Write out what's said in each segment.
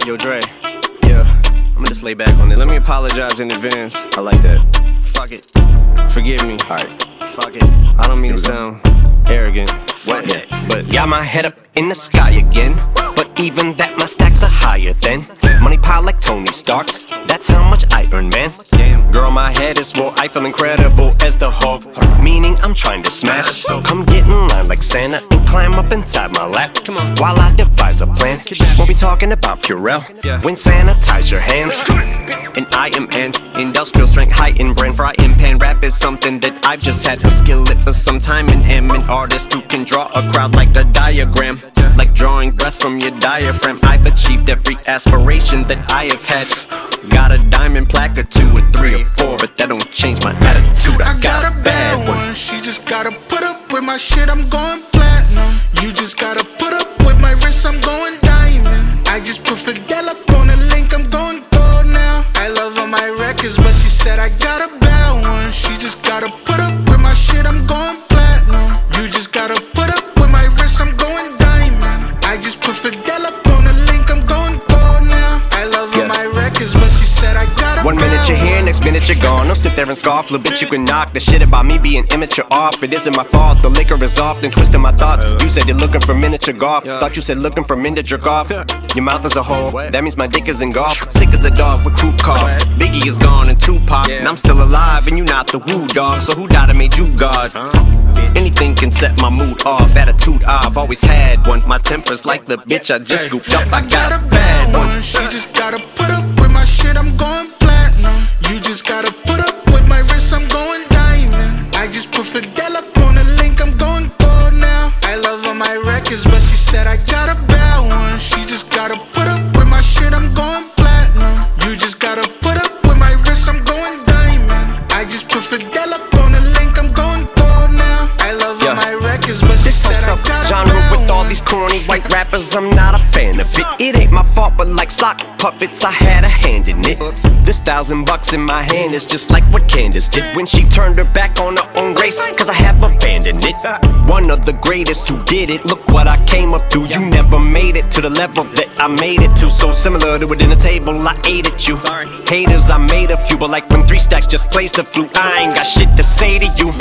Yo, Dre, yeah, I'ma just lay back on this. Let me apologize in advance. I like that. Fuck it. Forgive me. Alright. Fuck it. I don't mean to sound arrogant. What? But got my head up in the sky again. But even that, my stacks are higher than money pile like Tony Stark's. That's how much I earn, man. Damn, girl, my head is swole. I feel incredible as the Hulk. Meaning I'm trying to smash. So come get in line like Santa and climb up inside my lap. Come on, while I devise a plan. Won't be talking about Purell when sanitize your hands. And I am an industrial strength, high-end brand, frying pan. Rap is something that I've just had a skill at for some time, and am an artist who can draw a crowd like a diagram. Like drawing breath from your diaphragm. I've achieved every aspiration that I have had. Got a diamond plaque or 2 or 3 or 4, but that don't change my attitude. I got a bad one. She just gotta put up with my shit, I'm going platinum. You just gotta put up with my wrist, I'm going diamond. I just put Fidel up on the link, I'm going gold now. I love all my records, but she said I got a bad one. She just gotta put up with my shit, I'm going platinum. You just gotta put up with my wrist, I'm going diamond. I just put Fidel up on the link, I'm going gold now. I love all my records, but she said I got a 1 minute you're here, next minute you're gone. Don't sit there and scoff, little bitch, you can knock the shit about me being immature off. It isn't my fault, the liquor is often twisting my thoughts. You said you're looking for miniature golf. Thought you said looking for miniature golf. Your mouth is a hole, that means my dick is in golf. Sick as a dog with croup cough. Biggie is gone and Tupac, and I'm still alive and you not the woo dog. So who died and made you God? Anything can set my mood off. Attitude I've always had one. My temper's like the bitch I just scooped up. I got a bad one. She just gotta put up with my shit, I'm going platinum. You just gotta put up with my wrist, I'm going diamond. I just put Fidel up on the link, I'm going gold now. I love all my records, but she said I got a bad one. She just gotta put up with my shit, I'm going platinum. You just gotta put up with my wrist, I'm going diamond. I just put Fidel up on the link, I'm going gold now. I love all my records, but she said I got a genre bad with all one. these corny white rappers, I'm not a fan of it. It ain't my fault, but like sock puppets, I had a hand in it. This $1,000 in my hand is just like what Candace did when she turned her back on her own race, cause I have abandoned it. One of the greatest who did it, look what I came up to. You never made it to the level that I made it to. So similar to a dinner table, I ate at you. Haters, I made a few, but like when 3 Stacks just plays the flute, I ain't got shit to say to you.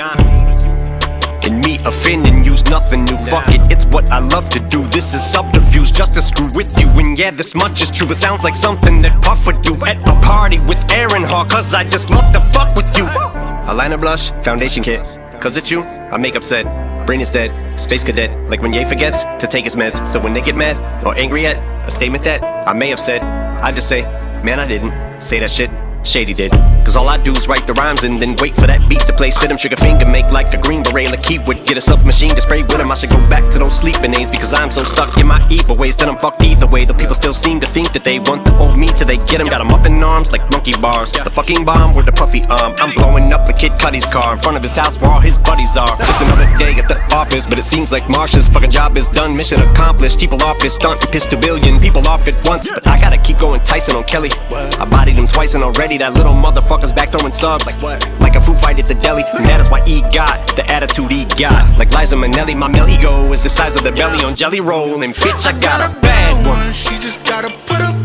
And me offending you's nothing new. Fuck it, it's what I love to do. This is subterfuge just to screw with you. And yeah, this much is true. It sounds like something that Puff would do at a party with Aaron Hall, cause I just love to fuck with you. Eyeliner, blush, foundation kit. Cause it's you, I make upset. Brain is dead, space cadet. Like when Ye forgets to take his meds. So when they get mad or angry at a statement that I may have said, I just say, man, I didn't say that shit. Shady did. Cause all I do is write the rhymes and then wait for that beat to play. Spit 'em, trigger finger, make like the Green Beret. Lakeith would get a submachine to spray with him. I should go back to those sleeping aids because I'm so stuck in my evil ways that I'm fucked either way. The people still seem to think that they want the old me till they get him. Got him up in arms like monkey bars. The fucking bomb with the puffy arm. I'm blowing up the Kid Cudi's car in front of his house where all his buddies are. Just another day at the office, but it seems like Marsha's fucking job is done. Mission accomplished. People off his stunt and pissed 2 billion people off at once. But I gotta keep going Tyson on Kelly. I bodied him twice and already that little motherfucker's back throwing subs like a food fight at the deli. And that is why he got the attitude he got. Like Liza Minnelli, my male ego is the size of the belly on Jelly Roll. And bitch, I got a bad one. She just gotta put up